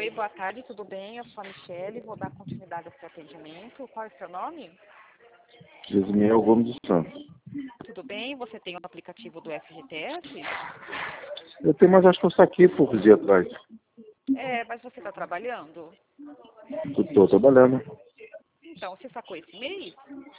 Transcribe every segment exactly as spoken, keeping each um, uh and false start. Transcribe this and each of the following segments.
Oi, boa tarde, tudo bem? Eu sou a Michele, vou dar continuidade ao seu atendimento. Qual é o seu nome? Gismiel Gomes dos Santos. Tudo bem? Você tem o aplicativo do F G T S? Eu tenho, mas acho que eu saquei por dia atrás. É, mas você está trabalhando? Estou trabalhando. Então, você sacou esse mês?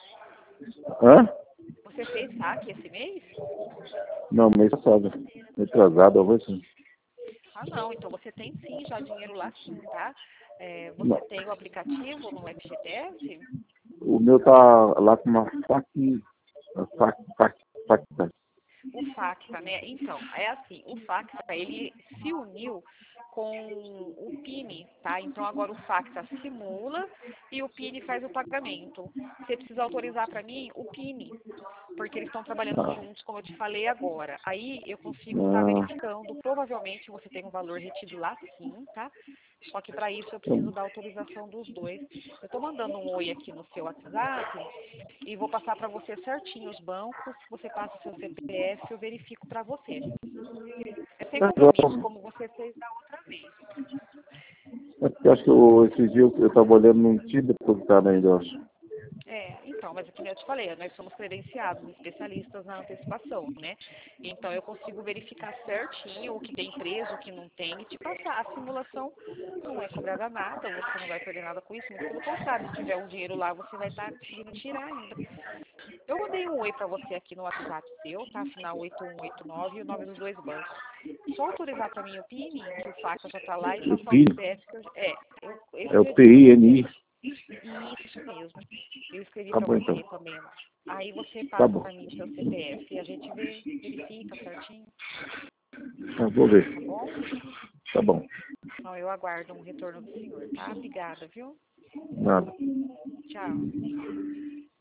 Hã? Você fez saque esse mês? Não, mês passado. Mês atrasado, algo assim. Ah, não. Então você tem sim já dinheiro lá sim, tá? É, você Não. tem o aplicativo no F G T S? O meu tá lá com uma fac... fac... fac... fac... O Facta, né? Então, é assim, o Facta, ele se uniu com o Pini, tá? Então agora o Facta simula e o Pini faz o pagamento. Você precisa autorizar para mim o Pini, porque eles estão trabalhando Ah, juntos, como eu te falei agora. Aí eu consigo estar ah, verificando, provavelmente você tem um valor retido lá sim, tá? Só que para isso eu preciso então, da autorização dos dois. Eu estou mandando um oi aqui no seu WhatsApp e vou passar para você certinho os bancos. Você passa o seu C P F, eu verifico para você. É sem tá compromisso, bom. como você fez da outra vez. É porque eu acho que eu, esse dia eu estava olhando, não tinha depositado ainda, eu acho. É, então, mas é que nem eu te falei, nós somos credenciados, especialistas na antecipação, né? Então eu consigo verificar certinho o que tem preso, o que não tem, e te passar. A simulação não é cobrada nada, você não vai perder nada com isso, muito pelo contrário, se tiver um dinheiro lá, você vai estar conseguindo tirar ainda. Eu mandei um oi pra você aqui no WhatsApp seu, tá? Final oito um oito nove e o nome dos dois bancos. Só autorizar pra mim o PIN, que o faca já tá lá, e O passar o P I N? C P F que eu, é, eu, esse É eu o já P disse pra I você. N I. Isso mesmo. Eu escrevi Tá para bom, então. você também. Aí você Tá passa bom. para mim o seu C P F e a gente vê, verifica certinho, Tá, vou ver. tá bom? Tá bom. Então eu aguardo um retorno do senhor, tá? Obrigada, viu? Nada. Tchau.